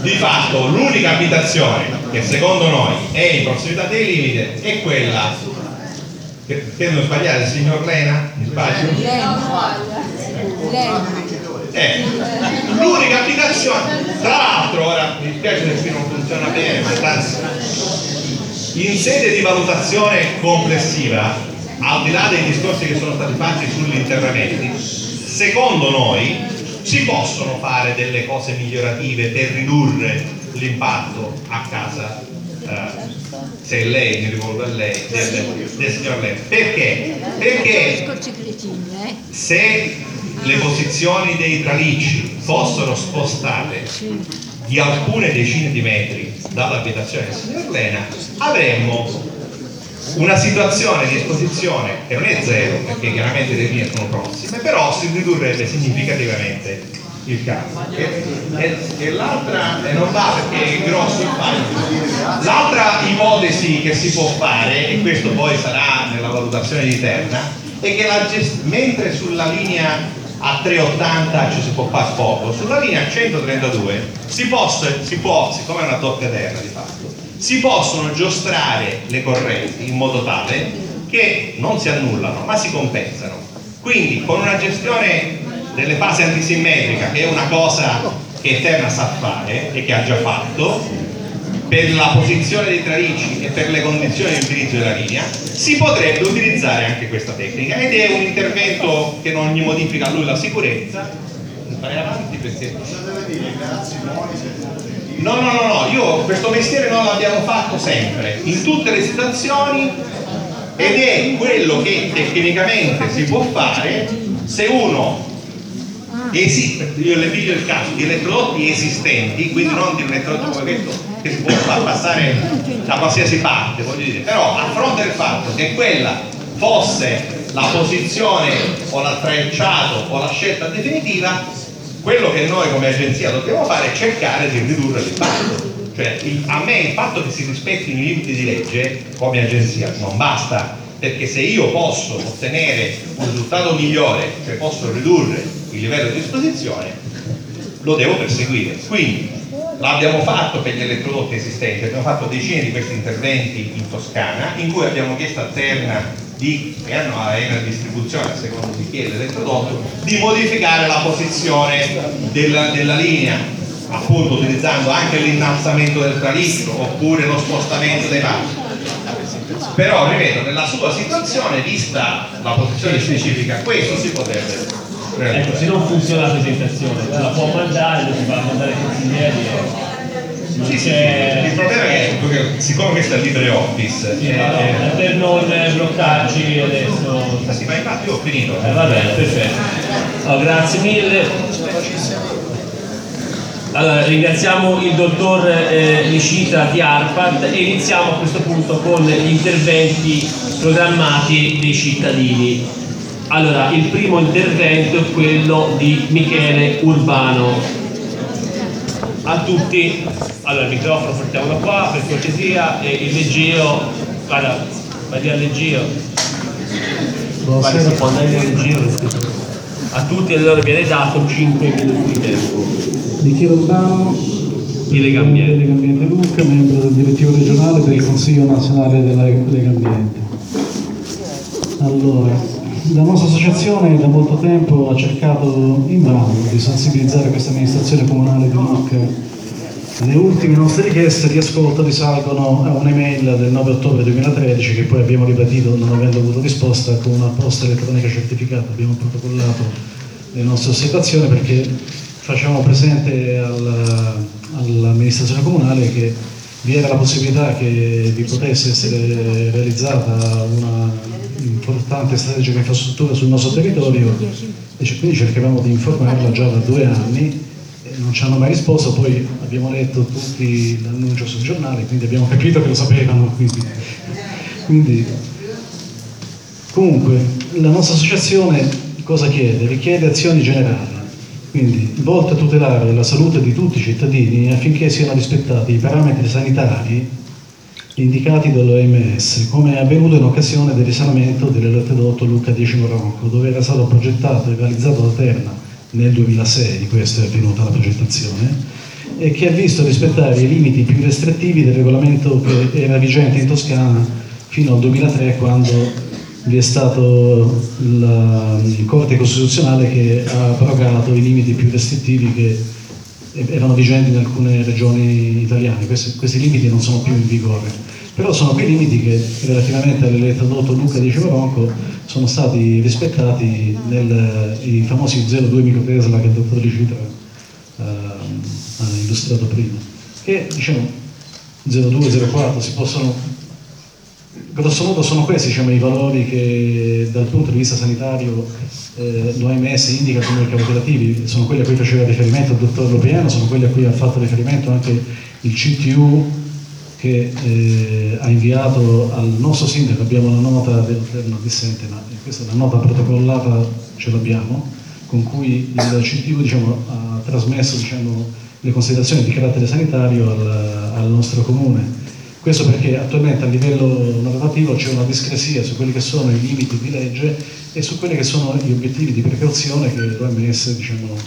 Di fatto l'unica abitazione che secondo noi è in prossimità dei limiti è quella che non sbagliare, il signor Lena, mi sbaglio? L'unica abitazione, tra l'altro, ora mi dispiace se qui non funziona bene, ma in sede di valutazione complessiva, al di là dei discorsi che sono stati fatti sugli interventi, secondo noi si possono fare delle cose migliorative per ridurre l'impatto a casa, se lei, mi rivolgo a lei, del signor Lena. Perché? Perché se le posizioni dei tralicci fossero spostate di alcune decine di metri dall'abitazione del signor Lena, avremmo una situazione di esposizione che non è zero, perché chiaramente le linee sono prossime, però si ridurrebbe significativamente il campo. E l'altra, non va perché è grosso il bagno. L'altra ipotesi che si può fare, e questo poi sarà nella valutazione di Terna, è che mentre sulla linea a 380 ci si può fare poco, sulla linea 132 si può, siccome è una doppia terra di fatto, si possono giostrare le correnti in modo tale che non si annullano ma si compensano. Quindi con una gestione delle fasi antisimmetrica, che è una cosa che Terna sa fare e che ha già fatto, per la posizione dei tralicci e per le condizioni di utilizzo della linea, si potrebbe utilizzare anche questa tecnica, ed è un intervento che non gli modifica a lui la sicurezza. Vai avanti perché no, io questo mestiere non l'abbiamo fatto sempre, in tutte le situazioni, ed è quello che tecnicamente si può fare se uno esiste. Io le piglio il caso di elettrodotti esistenti, quindi non di un elettrodotto come questo che si può far passare da qualsiasi parte, voglio dire, però a fronte del fatto che quella fosse la posizione o l'attracciato o la scelta definitiva, quello che noi come agenzia dobbiamo fare è cercare di ridurre l'impatto. Cioè, a me il fatto che si rispettino i limiti di legge come agenzia non basta, perché se io posso ottenere un risultato migliore, cioè posso ridurre il livello di esposizione, lo devo perseguire. Quindi l'abbiamo fatto per gli elettrodotti esistenti, abbiamo fatto decine di questi interventi in Toscana, in cui abbiamo chiesto a Terna che hanno la distribuzione a seconda di chi è l'elettrodotto, di modificare la posizione della linea, appunto utilizzando anche l'innalzamento del traliccio oppure lo spostamento dei pali. Però ripeto, nella sua situazione, vista la posizione specifica, questo si potrebbe realizzare. Ecco, se non funziona la presentazione, la può mandare, lo si va a mandare ai consiglieri. Sì, il problema è che siccome questo è LibreOffice per non bloccarci adesso. Sì, ma infatti io ho finito. Va bene, perfetto. Oh, grazie mille. Allora, ringraziamo il dottor Nicita di ARPAD e iniziamo a questo punto con gli interventi programmati dei cittadini. Allora, il primo intervento è quello di Michele Urbano. A tutti, allora il microfono portiamolo qua per cortesia, e il leggio, guarda, vai al leggio, guarda, si può andare al leggio. A tutti allora viene dato 5 minuti di tempo. Michele Urbano, di Lega Ambiente Lucca, membro del direttivo regionale del Consiglio nazionale della Lega Ambiente. Allora, la nostra associazione da molto tempo ha cercato invano di sensibilizzare questa amministrazione comunale di Lucca. Le ultime nostre richieste di ascolto risalgono a un'email del 9 ottobre 2013 che poi abbiamo ribadito non avendo avuto risposta con una posta elettronica certificata. Abbiamo protocollato le nostre osservazioni perché facciamo presente all'amministrazione comunale che vi era la possibilità che vi potesse essere realizzata una importante strategica infrastruttura sul nostro territorio, e quindi cercavamo di informarla già da 2 anni e non ci hanno mai risposto. Poi abbiamo letto tutti l'annuncio sul giornale, quindi abbiamo capito che lo sapevano. Quindi comunque la nostra associazione cosa chiede? Richiede azioni generali, quindi volte a tutelare la salute di tutti i cittadini affinché siano rispettati i parametri sanitari indicati dall'OMS, come è avvenuto in occasione del risanamento dell'elettrodotto Lucca 10 Moronco, dove era stato progettato e realizzato da Terna nel 2006, questo è avvenuta la progettazione, e che ha visto rispettare i limiti più restrittivi del regolamento che era vigente in Toscana fino al 2003, quando vi è stato il Corte Costituzionale che ha abrogato i limiti più restrittivi che erano vigenti in alcune regioni italiane. Questi limiti non sono più in vigore, però sono quei limiti che relativamente all'elettrodotto Lucca di Civaronco sono stati rispettati i famosi 0,2 microtesla che il dottor Licitra ha illustrato prima, che diciamo 0,2, 0,4 si possono, grosso modo sono questi i valori che dal punto di vista sanitario l'OMS indica come cautelativi, sono quelli a cui faceva riferimento il dottor Lopiano, sono quelli a cui ha fatto riferimento anche il CTU che ha inviato al nostro sindaco. Abbiamo la nota del dissente, ma questa è la nota protocollata, ce l'abbiamo, con cui il CTU ha trasmesso le considerazioni di carattere sanitario al nostro comune. Questo perché attualmente a livello normativo c'è una discrasia su quelli che sono i limiti di legge e su quelli che sono gli obiettivi di precauzione che l'OMS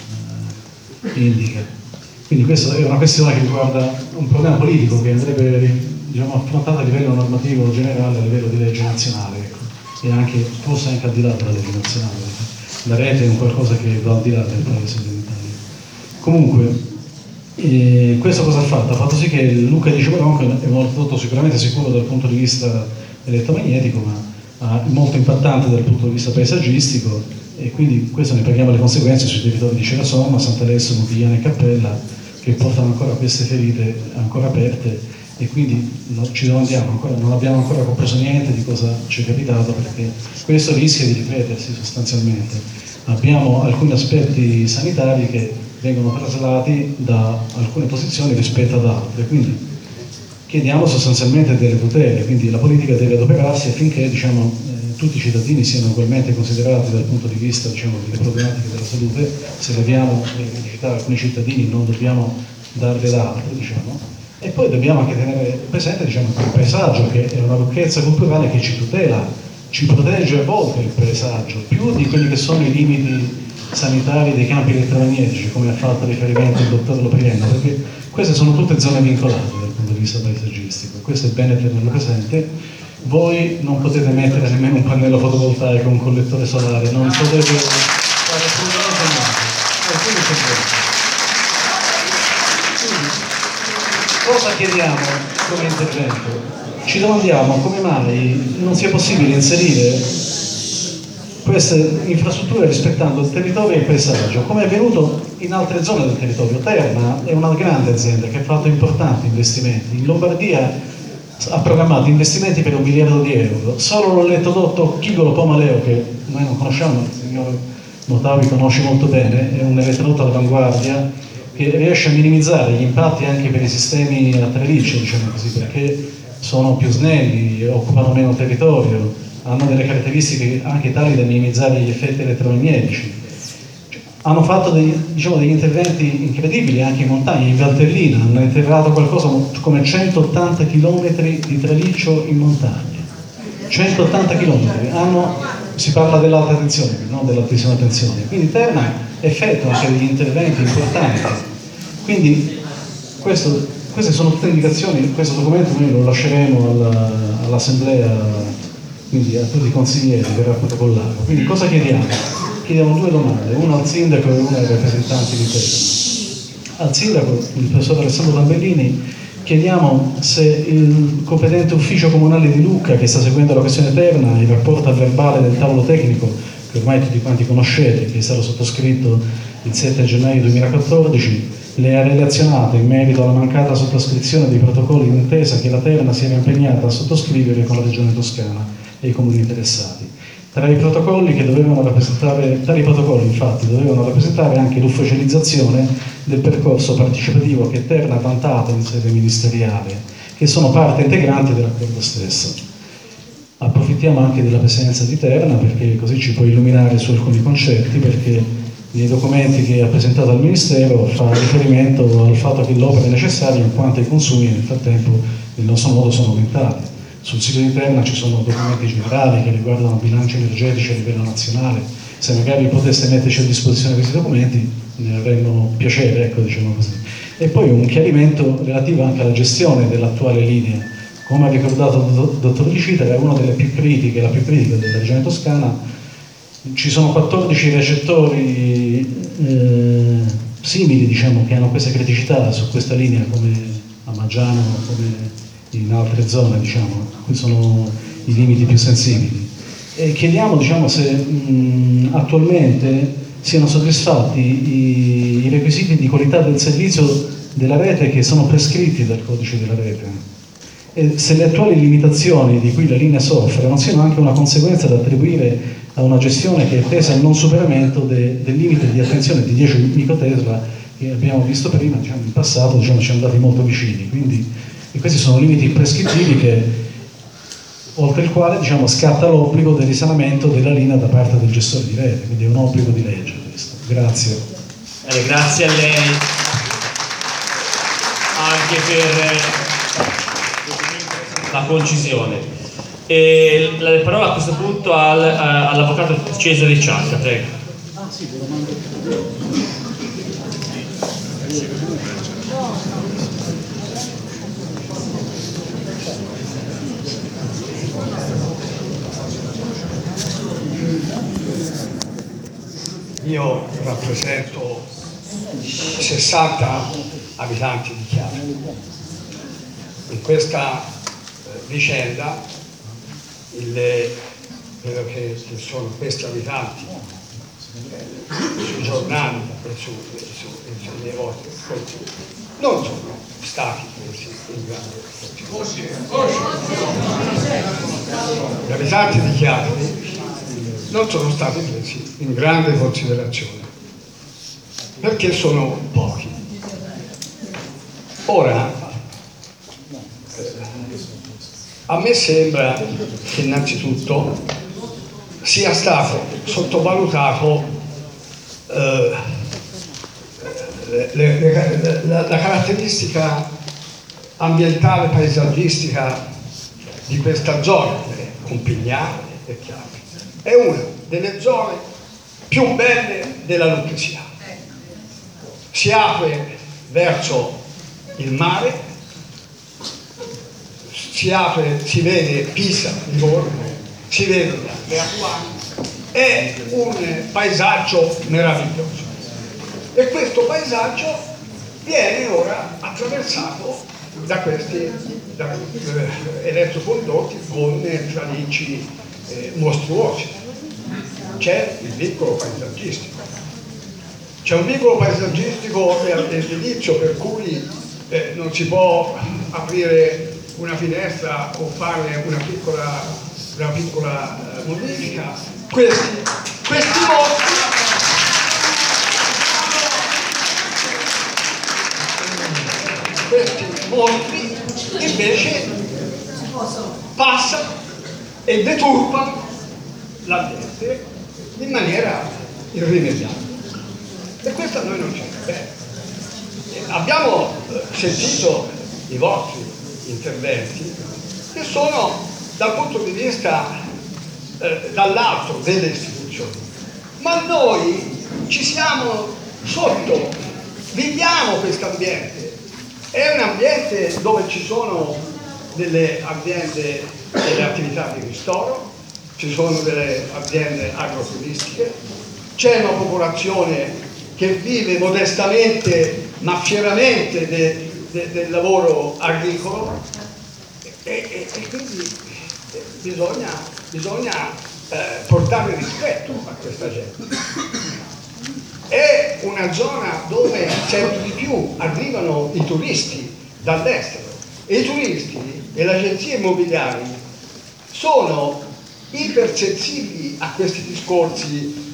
indica. Quindi questa è una questione che riguarda un problema politico che andrebbe affrontato a livello normativo generale, a livello di legge nazionale, ecco. E forse anche al di là della legge nazionale. La rete è un qualcosa che va al di là del paese dell'Italia. Comunque, questo cosa ha fatto? Ha fatto sì che Lucca di Civaronco è molto sicuramente sicuro dal punto di vista elettromagnetico, ma molto impattante dal punto di vista paesaggistico, e quindi questo ne paghiamo le conseguenze sui territori di Cerasoma, Sant'Alesso, Novigliana e Cappella, che portano ancora queste ferite ancora aperte, e quindi ci domandiamo ancora, non abbiamo ancora compreso niente di cosa ci è capitato, perché questo rischia di ripetersi sostanzialmente. Abbiamo alcuni aspetti sanitari che vengono traslati da alcune posizioni rispetto ad altre, quindi chiediamo sostanzialmente delle tutele, quindi la politica deve adoperarsi affinché tutti i cittadini siano ugualmente considerati dal punto di vista delle problematiche della salute. Se leviamo le criticità a alcuni cittadini non dobbiamo darle ad altri, e poi dobbiamo anche tenere presente il paesaggio, che è una ricchezza culturale che ci tutela, ci protegge a volte il paesaggio, più di quelli che sono i limiti sanitari dei campi elettromagnetici, come ha fatto riferimento il dottor Loprieno, perché queste sono tutte zone vincolate dal punto di vista paesaggistico. Questo è bene tenerlo presente. Voi non potete mettere nemmeno un pannello fotovoltaico, un collettore solare, non potete fare assolutamente niente. Cosa chiediamo come intervento? Ci domandiamo come mai non sia possibile inserire queste infrastrutture rispettando il territorio e il paesaggio, come è avvenuto in altre zone del territorio. Terna è una grande azienda che ha fatto importanti investimenti. In Lombardia ha programmato investimenti per 1 miliardo di euro. Solo l'elettrodotto Chigolo-Pomaleo, che noi non conosciamo, il signor Motavi conosce molto bene, è un elettrodotto all'avanguardia che riesce a minimizzare gli impatti anche per i sistemi a traliccio, perché sono più snelli, occupano meno territorio, hanno delle caratteristiche anche tali da minimizzare gli effetti elettromagnetici. Hanno fatto degli interventi incredibili anche in montagna. In Valtellina hanno interrato qualcosa come 180 km di traliccio in montagna. 180 km. Si parla dell'alta tensione, non dell'altissima tensione. Quindi Terna effettua anche degli interventi importanti. Quindi queste sono tutte indicazioni. Questo documento noi lo lasceremo all'assemblea, quindi a tutti i consiglieri, verrà protocollato. Quindi cosa chiediamo? Chiediamo 2 domande, una al sindaco e una ai rappresentanti di Terna. Al sindaco, il professor Alessandro Tambellini, chiediamo se il competente ufficio comunale di Lucca, che sta seguendo la questione Terna, in rapporto al verbale del tavolo tecnico, che ormai tutti quanti conoscete, che è stato sottoscritto il 7 gennaio 2014, le ha relazionato in merito alla mancata sottoscrizione dei protocolli d'intesa che la Terna si era impegnata a sottoscrivere con la Regione Toscana e i comuni interessati. Tali protocolli infatti dovevano rappresentare anche l'ufficializzazione del percorso partecipativo che Terna ha vantato in sede ministeriale, che sono parte integrante dell'accordo stesso. Approfittiamo anche della presenza di Terna, perché così ci può illuminare su alcuni concetti, perché nei documenti che ha presentato al Ministero fa riferimento al fatto che l'opera è necessaria in quanto i consumi nel frattempo nel nostro modo sono aumentati. Sul sito di Terna ci sono documenti generali che riguardano bilanci energetici a livello nazionale. Se magari poteste metterci a disposizione questi documenti ne avremmo piacere, ecco, diciamo così. e poi un chiarimento relativo anche alla gestione dell'attuale linea. Come ha ricordato il dottor Licita, era una delle più critiche, la più critica della regione toscana. Ci sono 14 recettori simili, diciamo, che hanno queste criticità su questa linea, come a Maggiano, come in altre zone, diciamo, qui sono i limiti più sensibili. E chiediamo, diciamo, se attualmente siano soddisfatti i requisiti di qualità del servizio della rete che sono prescritti dal codice della rete, e se le attuali limitazioni di cui la linea soffre non siano anche una conseguenza da attribuire a una gestione che è tesa al non superamento del limite di attenzione di 10 microtesla che abbiamo visto prima, diciamo, in passato, diciamo, ci andati molto vicini. Quindi questi sono limiti prescrittivi che, oltre il quale, diciamo, scatta l'obbligo del risanamento della linea da parte del gestore di rete, quindi è un obbligo di legge questo. Grazie. Grazie a lei anche per la concisione. E la parola a questo punto all'avvocato Cesare Ciacca, prego. Io rappresento 60 abitanti di Chiavari. In questa vicenda quello che sono questi abitanti sui giornali e sui negozi non sono stati presi in grande considerazione. Gli abitanti di Chiavari non sono stati presi in grande considerazione perché sono pochi. Ora, a me sembra che innanzitutto sia stato sottovalutato la caratteristica ambientale paesaggistica di questa zona, Compignano e Chiavari. È una delle zone più belle della Lucchese. Si apre verso il mare, si vede Pisa, Livorno, si vedono le acquari, è un paesaggio meraviglioso. E questo paesaggio viene ora attraversato da questi elettrocondotti con tralicci mostruosi. C'è il vincolo paesaggistico. C'è un vincolo paesaggistico edilizio per cui non si può aprire una finestra o fare una piccola modifica. Questi mostri invece passano e deturpano l'ambiente in maniera irrimediabile. E questo a noi non ci interessa. Abbiamo sentito i vostri interventi che sono dal punto di vista dall'alto delle istituzioni, ma noi ci siamo sotto, viviamo questo ambiente. È un ambiente dove ci sono delle aziende, delle attività di ristoro, ci sono delle aziende agroturistiche, c'è una popolazione che vive modestamente ma fieramente del lavoro agricolo e quindi bisogna portare rispetto a questa gente. È una zona dove sempre di più arrivano i turisti dall'estero e i turisti e le agenzie immobiliari sono ipersensibili a questi discorsi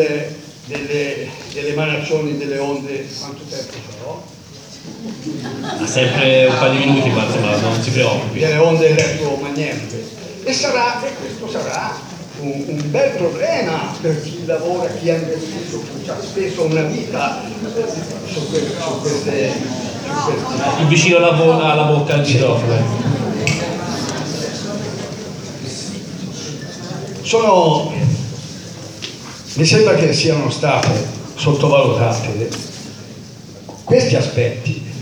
delle emanazioni delle onde. Quanto tempo sarò? Ha sempre un paio di minuti, ma insomma non si preoccupi. Delle onde elettromagnetiche. E questo sarà un bel problema per chi lavora, chi ha investito, chi ha speso una vita su queste. Più vicino alla bocca al microfono. Mi sembra che siano state sottovalutate questi aspetti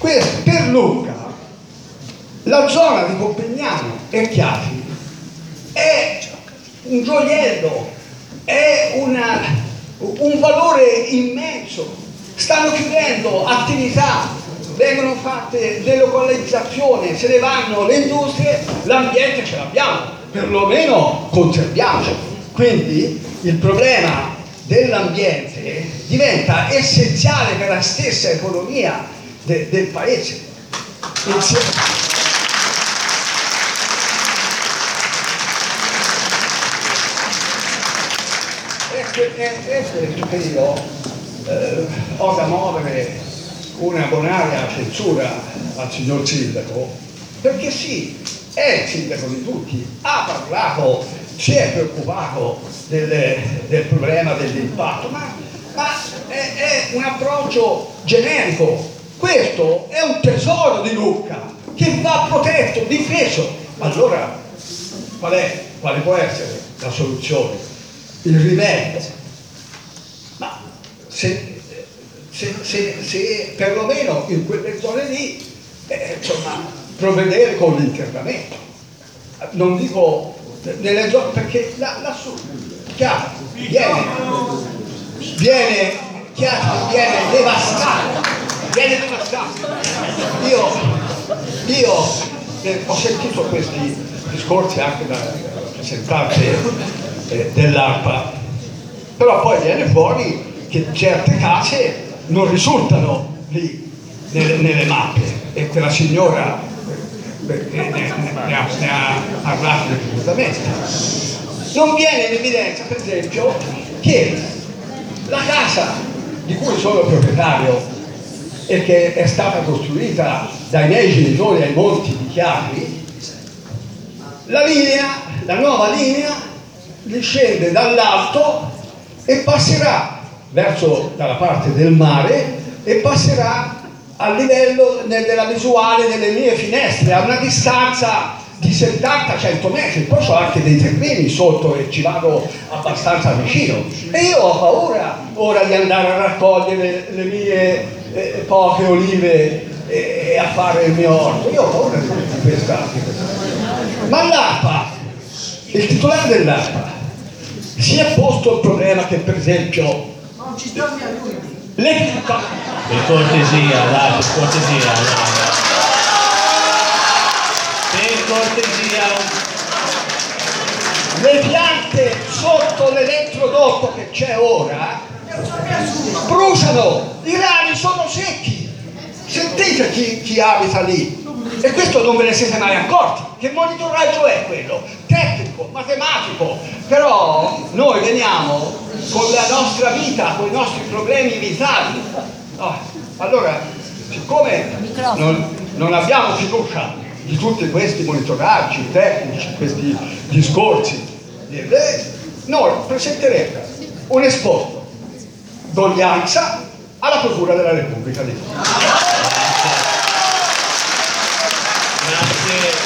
Per Lucca la zona di Compignano e Chiavi è un gioiello, è un valore immenso. Stanno chiudendo attività, vengono fatte delocalizzazioni, se ne vanno le industrie, l'ambiente ce l'abbiamo, perlomeno conserviamolo. Quindi il problema dell'ambiente diventa essenziale per la stessa economia del paese. È questo che io ho da muovere una bonaria censura al signor sindaco, perché sì, è il sindaco di tutti, ha parlato, si è preoccupato del problema dell'impatto, ma è un approccio generico. Questo è un tesoro di Lucca che va protetto, difeso. Allora quale può essere la soluzione? Il rivello. Ma se perlomeno in quelle zone lì provvedere con l'intervento, non dico nelle zone, perché lassù Chiavi viene devastato. Io ho sentito questi discorsi anche da rappresentanti dell'ARPA, però poi viene fuori che certe case non risultano lì nelle mappe, e quella signora ne ha parlato ripetutamente. Non viene in evidenza, per esempio, che la casa di cui sono proprietario e che è stata costruita dai miei genitori ai Monti di Chiavi, la nuova linea discende dall'alto e passerà dalla parte del mare e passerà a livello della visuale delle mie finestre, a una distanza di 70-100 metri. Poi ho anche dei terreni sotto e ci vado abbastanza vicino, e io ho paura ora di andare a raccogliere le mie poche olive e a fare il mio orto. Io ho paura di questa. Ma l'ARPA, il titolare dell'ARPA, si è posto il problema che, per esempio, non ci sto via lui. Per cortesia, dai, per cortesia. Per cortesia. Le piante sotto l'elettrodotto che c'è ora bruciano, i rami sono secchi. Sentite chi abita lì. E questo non ve ne siete mai accorti. Che monitoraggio è quello? Tecnico, matematico. Però noi veniamo con la nostra vita, con i nostri problemi vitali. Allora, siccome non abbiamo fiducia di tutti questi monitoraggi tecnici, questi discorsi, noi presenteremo un esposto d'udienza alla Procura della Repubblica di Roma. Grazie.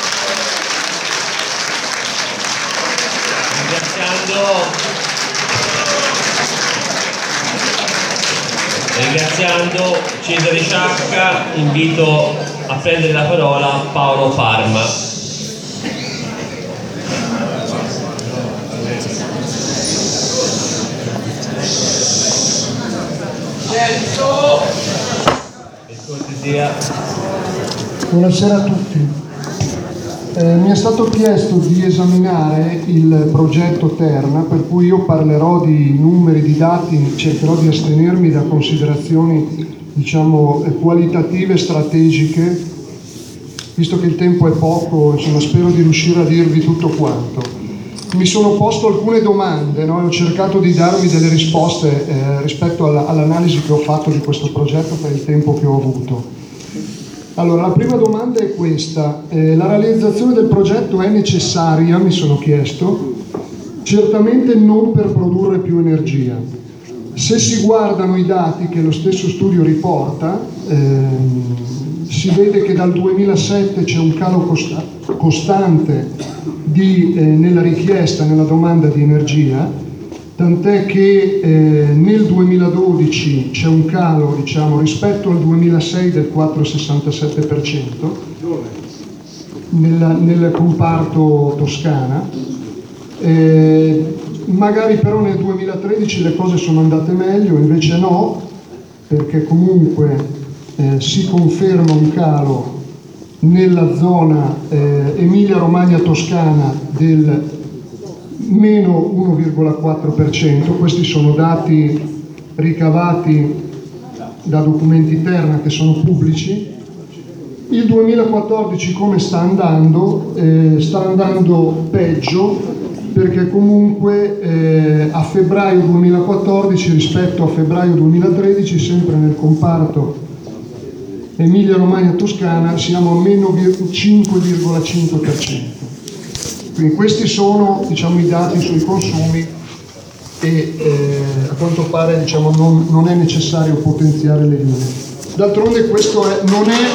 Ringraziando Cesare Sciacca, invito a prendere la parola Paolo Parma. Per cortesia. Buonasera a tutti. Mi è stato chiesto di esaminare il progetto Terna, per cui io parlerò di numeri, di dati, cercherò di astenermi da considerazioni, diciamo, qualitative, strategiche, visto che il tempo è poco, insomma, spero di riuscire a dirvi tutto quanto. Mi sono posto alcune domande, no? E ho cercato di darvi delle risposte rispetto all'analisi che ho fatto di questo progetto per il tempo che ho avuto. Allora, la prima domanda è questa. La realizzazione del progetto è necessaria, mi sono chiesto? Certamente non per produrre più energia. Se si guardano i dati che lo stesso studio riporta, si vede che dal 2007 c'è un calo costante nella richiesta, nella domanda di energia, tant'è che nel 2012 c'è un calo, diciamo, rispetto al 2006 del 4,67% nel comparto Toscana. Magari però nel 2013 le cose sono andate meglio, invece no, perché comunque si conferma un calo nella zona Emilia-Romagna-Toscana del meno 1,4%. Questi sono dati ricavati da documenti Terna che sono pubblici. Il 2014 come sta andando? Sta andando peggio, perché comunque a febbraio 2014 rispetto a febbraio 2013, sempre nel comparto Emilia-Romagna-Toscana, siamo a meno 5,5%. Quindi questi sono, diciamo, i dati sui consumi e a quanto pare, diciamo, non è necessario potenziare le linee. D'altronde questo non è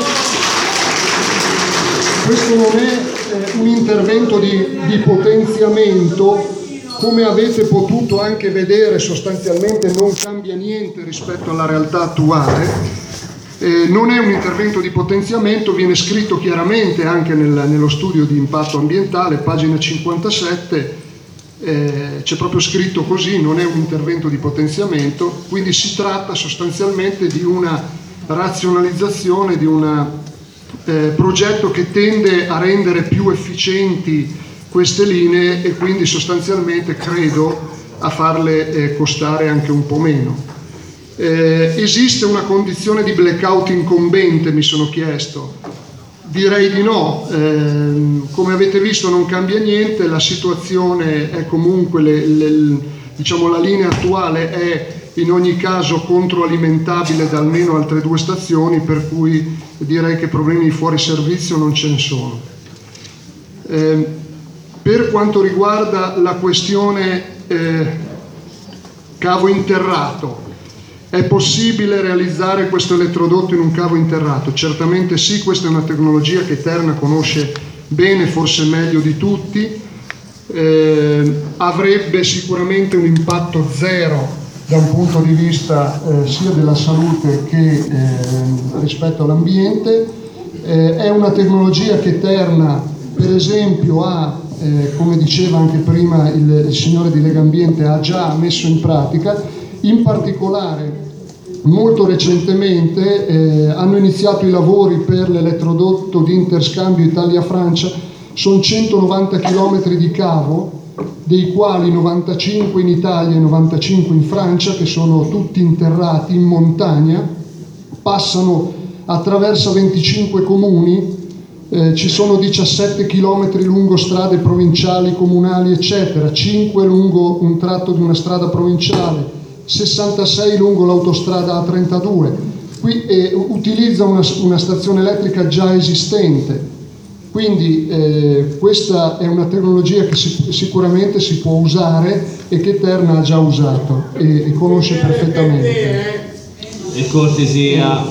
un intervento di potenziamento, come avete potuto anche vedere. Sostanzialmente non cambia niente rispetto alla realtà attuale. Non è un intervento di potenziamento, viene scritto chiaramente anche nello studio di impatto ambientale, pagina 57, c'è proprio scritto così: non è un intervento di potenziamento, quindi si tratta sostanzialmente di una razionalizzazione, di un progetto che tende a rendere più efficienti queste linee e quindi sostanzialmente credo a farle costare anche un po' meno. Esiste una condizione di blackout incombente, mi sono chiesto. Direi di no. Come avete visto non cambia niente, la situazione è comunque, diciamo, la linea attuale è in ogni caso controalimentabile da almeno altre 2 stazioni, per cui direi che problemi di fuori servizio non ce ne sono. Per quanto riguarda la questione cavo interrato, è possibile realizzare questo elettrodotto in un cavo interrato? Certamente sì, questa è una tecnologia che Terna conosce bene, forse meglio di tutti. Avrebbe sicuramente un impatto zero da un punto di vista sia della salute che rispetto all'ambiente. È una tecnologia che Terna, per esempio, ha, come diceva anche prima il signore di Legambiente, ha già messo in pratica. In particolare, molto recentemente hanno iniziato i lavori per l'elettrodotto di interscambio Italia-Francia. Sono 190 km di cavo, dei quali 95 in Italia e 95 in Francia, che sono tutti interrati in montagna, attraverso 25 comuni, ci sono 17 km lungo strade provinciali, comunali, eccetera, 5 lungo un tratto di una strada provinciale, 66 lungo l'autostrada A32. Qui utilizza una stazione elettrica già esistente. Quindi questa è una tecnologia che sicuramente si può usare e che Terna ha già usato e conosce perfettamente. E cortesia.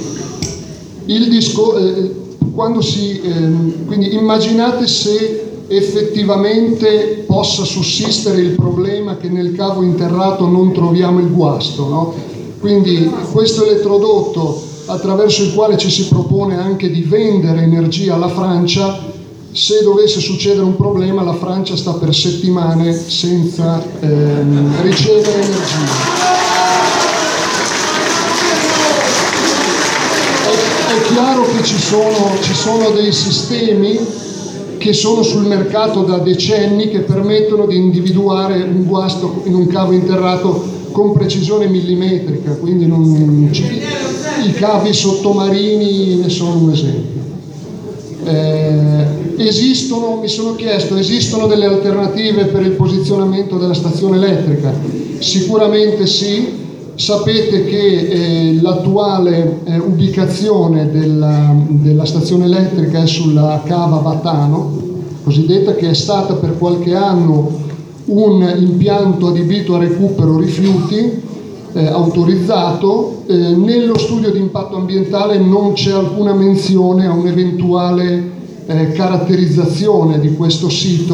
Quindi immaginate se effettivamente possa sussistere il problema che nel cavo interrato non troviamo il guasto, no? Quindi questo elettrodotto, attraverso il quale ci si propone anche di vendere energia alla Francia, se dovesse succedere un problema, la Francia sta per settimane senza ricevere energia. È chiaro che ci sono dei sistemi che sono sul mercato da decenni che permettono di individuare un guasto in un cavo interrato con precisione millimetrica, quindi i cavi sottomarini ne sono un esempio. Mi sono chiesto, esistono delle alternative per il posizionamento della stazione elettrica? Sicuramente sì. Sapete che l'attuale ubicazione della stazione elettrica è sulla cava Battano, cosiddetta, che è stata per qualche anno un impianto adibito a recupero rifiuti autorizzato. Nello studio di impatto ambientale non c'è alcuna menzione a un'eventuale caratterizzazione di questo sito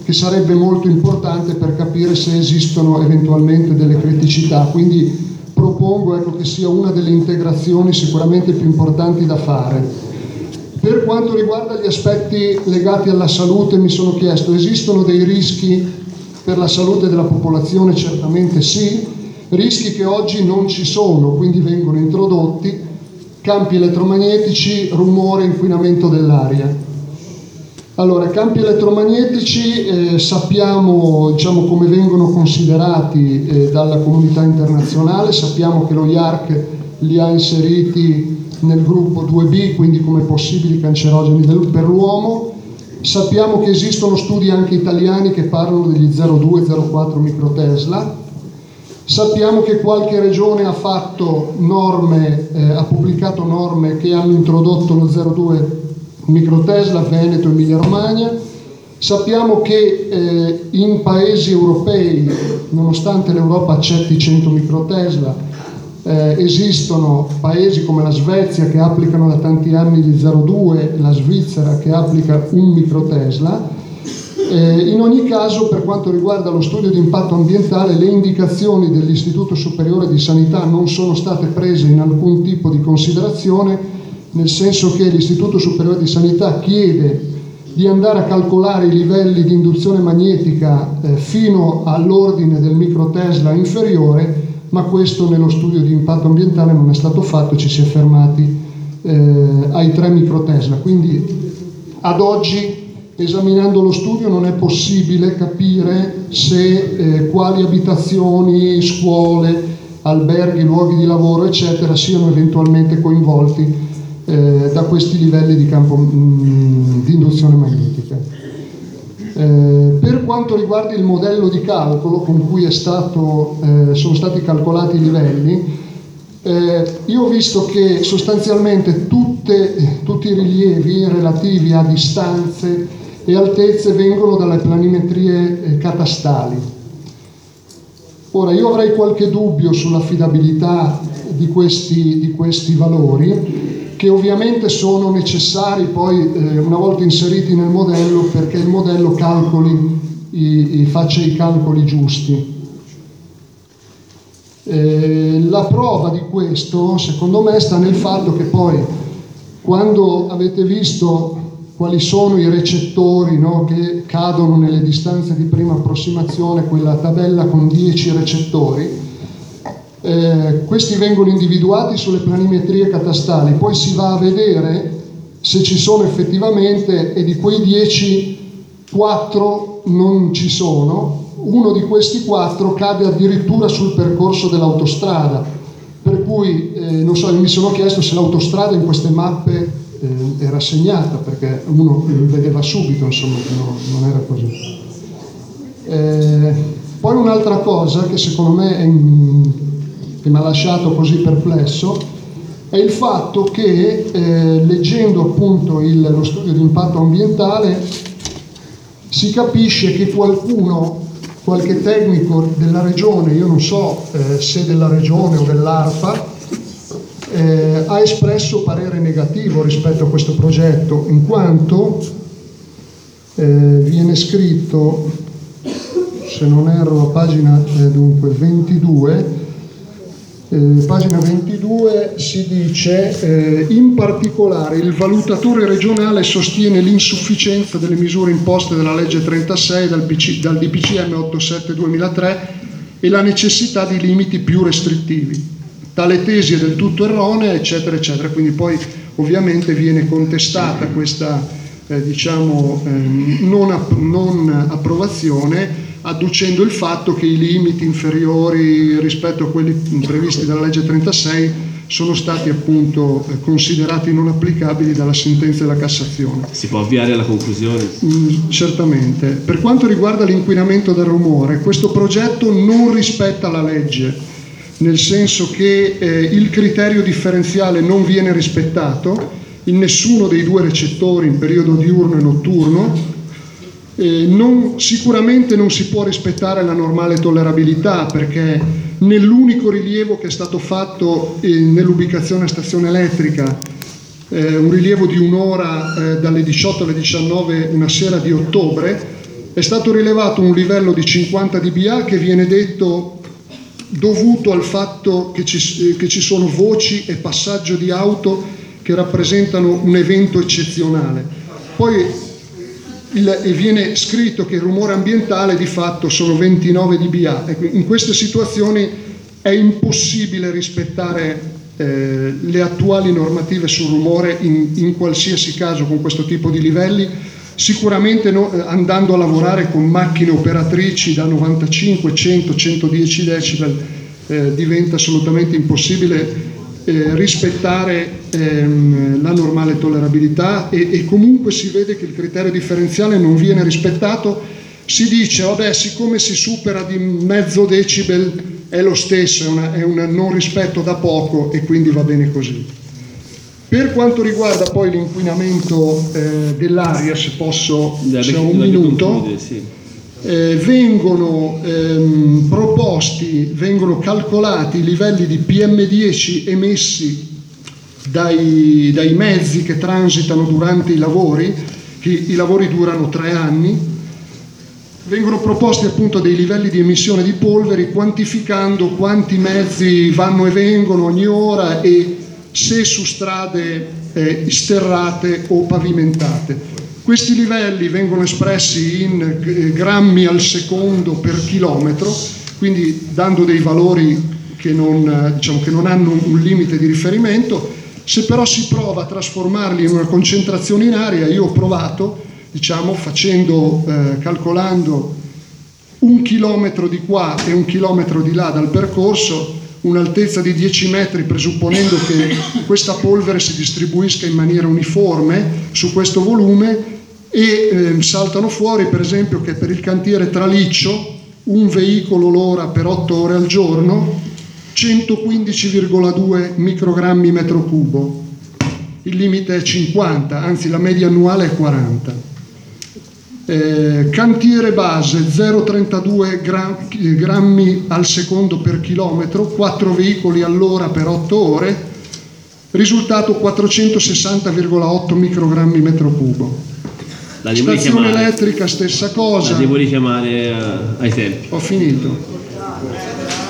che sarebbe molto importante per capire se esistono eventualmente delle criticità. Quindi propongo, ecco, che sia una delle integrazioni sicuramente più importanti da fare. Per quanto riguarda gli aspetti legati alla salute, mi sono chiesto: esistono dei rischi per la salute della popolazione? Certamente sì, rischi che oggi non ci sono, quindi vengono introdotti: campi elettromagnetici, rumore, inquinamento dell'aria. Allora, campi elettromagnetici sappiamo, diciamo, come vengono considerati dalla comunità internazionale. Sappiamo che lo IARC li ha inseriti nel gruppo 2B, quindi come possibili cancerogeni per l'uomo. Sappiamo che esistono studi anche italiani che parlano degli 0,2-0,4 microtesla. Sappiamo che qualche regione ha fatto norme, ha pubblicato norme che hanno introdotto lo 0,2 microtesla, Veneto, Emilia Romagna. Sappiamo che in paesi europei, nonostante l'Europa accetti 100 microtesla, esistono paesi come la Svezia che applicano da tanti anni gli 0,2, la Svizzera che applica 1 microtesla. In ogni caso, per quanto riguarda lo studio di impatto ambientale, le indicazioni dell'Istituto Superiore di Sanità non sono state prese in alcun tipo di considerazione, nel senso che l'Istituto Superiore di Sanità chiede di andare a calcolare i livelli di induzione magnetica fino all'ordine del microtesla inferiore, ma questo nello studio di impatto ambientale non è stato fatto, ci si è fermati ai 3 microtesla. Quindi ad oggi, esaminando lo studio, non è possibile capire se quali abitazioni, scuole, alberghi, luoghi di lavoro, eccetera, siano eventualmente coinvolti da questi livelli di campo di induzione magnetica. Per quanto riguarda il modello di calcolo con cui sono stati calcolati i livelli, io ho visto che sostanzialmente tutti i rilievi relativi a distanze e altezze vengono dalle planimetrie catastali. Ora, io avrei qualche dubbio sull'affidabilità di questi valori, che ovviamente sono necessari poi una volta inseriti nel modello, perché il modello faccia i calcoli giusti. La prova di questo, secondo me, sta nel fatto che poi, quando avete visto quali sono i recettori, no, che cadono nelle distanze di prima approssimazione, quella tabella con 10 recettori, questi vengono individuati sulle planimetrie catastali, poi si va a vedere se ci sono effettivamente, e di quei 10, 4 non ci sono. Uno di questi 4 cade addirittura sul percorso dell'autostrada, per cui non so, mi sono chiesto se l'autostrada in queste mappe era segnata, perché uno vedeva subito, insomma, che non era così. Poi un'altra cosa che secondo me che mi ha lasciato così perplesso è il fatto che leggendo appunto lo studio di impatto ambientale si capisce che qualche tecnico della regione, io non so se della regione o dell'ARPA, ha espresso parere negativo rispetto a questo progetto, in quanto viene scritto, se non erro, a pagina 22, pagina 22 si dice in particolare il valutatore regionale sostiene l'insufficienza delle misure imposte dalla legge 36 dal DPCM 87/2003 e la necessità di limiti più restrittivi. Tale tesi è del tutto erronea, eccetera eccetera. Quindi poi ovviamente viene contestata questa non approvazione, adducendo il fatto che i limiti inferiori rispetto a quelli previsti dalla legge 36 sono stati appunto considerati non applicabili dalla sentenza della Cassazione. Si può avviare alla conclusione? Certamente. Per quanto riguarda l'inquinamento del rumore, questo progetto non rispetta la legge, nel senso che il criterio differenziale non viene rispettato in nessuno dei 2 recettori in periodo diurno e notturno. Sicuramente non si può rispettare la normale tollerabilità, perché nell'unico rilievo che è stato fatto nell'ubicazione a stazione elettrica, un rilievo di un'ora dalle 18 alle 19 una sera di ottobre, È stato rilevato un livello di 50 dBA che viene detto dovuto al fatto che ci sono voci e passaggio di auto che rappresentano un evento eccezionale. Poi viene scritto che il rumore ambientale di fatto sono 29 dBA. In queste situazioni è impossibile rispettare le attuali normative sul rumore in qualsiasi caso con questo tipo di livelli. Sicuramente andando a lavorare con macchine operatrici da 95, 100, 110 decibel diventa assolutamente impossibile rispettare la normale tollerabilità e comunque si vede che il criterio differenziale non viene rispettato. Si dice, vabbè, siccome si supera di mezzo decibel è lo stesso, è un non rispetto da poco e quindi va bene così. Per quanto riguarda poi l'inquinamento dell'aria, se posso, se ho un minuto, vengono calcolati i livelli di PM10 emessi dai mezzi che transitano durante i lavori, che i lavori durano 3 anni. Vengono proposti appunto dei livelli di emissione di polveri quantificando quanti mezzi vanno e vengono ogni ora e se su strade sterrate o pavimentate. Questi livelli vengono espressi in grammi al secondo per chilometro, quindi dando dei valori che non hanno un limite di riferimento. Se però si prova a trasformarli in una concentrazione in aria, io ho provato, calcolando 1 chilometro di qua e 1 chilometro di là dal percorso, un'altezza di 10 metri, presupponendo che questa polvere si distribuisca in maniera uniforme su questo volume, e saltano fuori per esempio che per il cantiere Traliccio un veicolo l'ora per 8 ore al giorno 115,2 microgrammi metro cubo, il limite è 50, anzi la media annuale è 40. Cantiere base 0,32 grammi al secondo per chilometro, 4 veicoli all'ora per 8 ore, risultato 460,8 microgrammi metro cubo. Stazione elettrica stessa cosa. La devo richiamare ai tempi. Ho finito.